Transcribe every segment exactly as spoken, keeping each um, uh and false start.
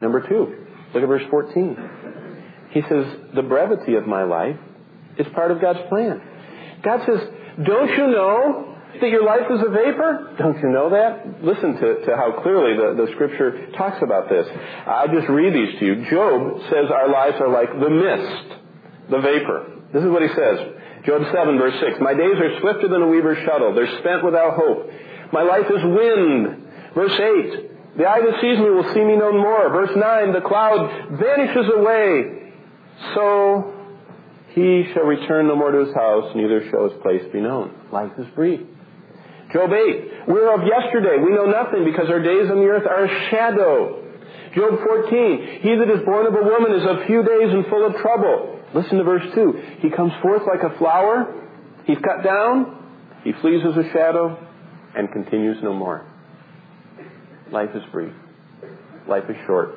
Number two, look at verse fourteen. He says, the brevity of my life is part of God's plan. God says, don't you know that your life is a vapor? Don't you know that? Listen to, to how clearly the, the Scripture talks about this. I'll just read these to you. Job says our lives are like the mist, the vapor. This is what he says. Job seven, verse six. My days are swifter than a weaver's shuttle. They're spent without hope. My life is wind. Verse eight. The eye that sees me will see me no more. Verse nine. The cloud vanishes away. So he shall return no more to his house, neither shall his place be known. Life is brief. Job eight. We're of yesterday. We know nothing because our days on the earth are a shadow. Job fourteen. He that is born of a woman is of few days and full of trouble. Listen to verse two. He comes forth like a flower. He's cut down. He flees as a shadow and continues no more. Life is brief. Life is short.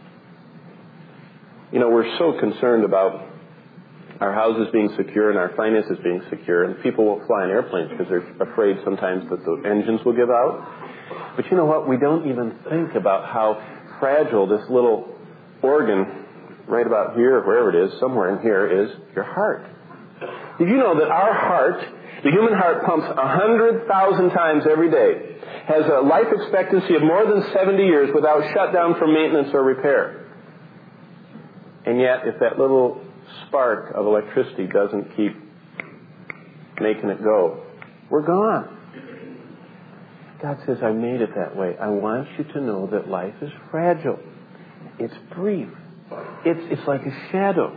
You know, we're so concerned about our houses being secure and our finances being secure, and people won't fly in airplanes because they're afraid sometimes that the engines will give out. But you know what? We don't even think about how fragile this little organ right about here, or wherever it is, somewhere in here, is your heart. Did you know that our heart, the human heart, pumps one hundred thousand times every day, has a life expectancy of more than seventy years without shutdown for maintenance or repair? And yet, if that little spark of electricity doesn't keep making it go, we're gone. God says, I made it that way. I want you to know that life is fragile. It's brief. It's, it's like a shadow.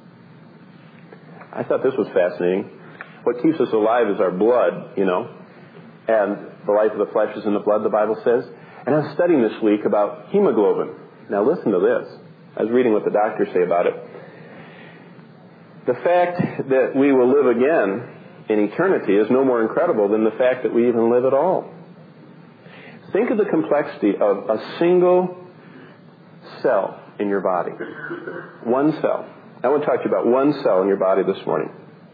I thought this was fascinating. What keeps us alive is our blood, you know. And the life of the flesh is in the blood, the Bible says. And I was studying this week about hemoglobin. Now listen to this. I was reading what the doctors say about it. The fact that we will live again in eternity is no more incredible than the fact that we even live at all. Think of the complexity of a single cell in your body. One cell. I want to talk to you about one cell in your body this morning.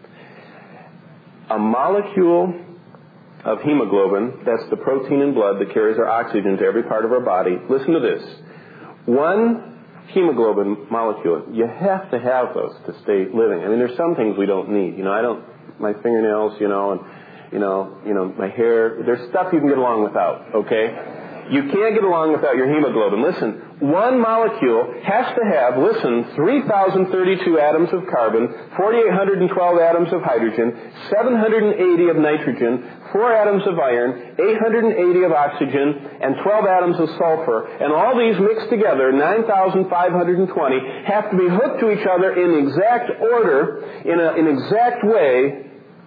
A molecule of hemoglobin, that's the protein in blood that carries our oxygen to every part of our body. Listen to this. One hemoglobin molecule, you have to have those to stay living. I mean, there's some things we don't need. You know, I don't, my fingernails, you know, and, you know, you know, my hair, there's stuff you can get along without, okay? You can't get along without your hemoglobin. Listen, one molecule has to have, listen, three thousand thirty-two atoms of carbon, four thousand eight hundred twelve atoms of hydrogen, seven hundred eighty of nitrogen, four atoms of iron, eight hundred eighty of oxygen, and twelve atoms of sulfur. And all these mixed together, nine thousand five hundred twenty, have to be hooked to each other in exact order, in an exact way,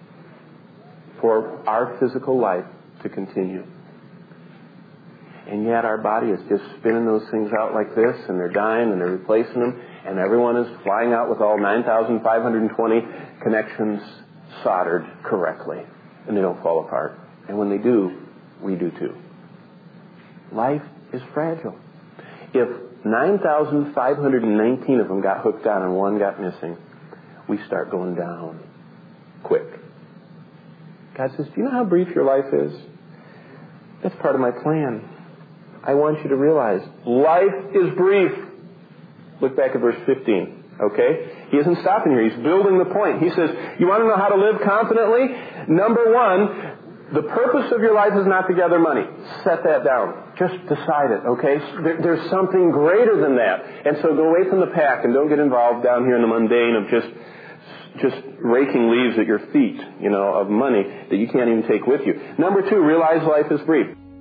for our physical life to continue. And yet our body is just spinning those things out like this, and they're dying, and they're replacing them, and everyone is flying out with all nine thousand five hundred twenty connections soldered correctly, and they don't fall apart. And when they do, we do too. Life is fragile. If nine thousand five hundred nineteen of them got hooked on and one got missing, we start going down quick. God says, do you know how brief your life is? That's part of my plan. I want you to realize life is brief. Look back at verse fifteen, okay? He isn't stopping here. He's building the point. He says, you want to know how to live confidently? Number one, the purpose of your life is not to gather money. Set that down. Just decide it, okay? There, there's something greater than that. And so go away from the pack and don't get involved down here in the mundane of just just raking leaves at your feet, you know, of money that you can't even take with you. Number two, realize life is brief.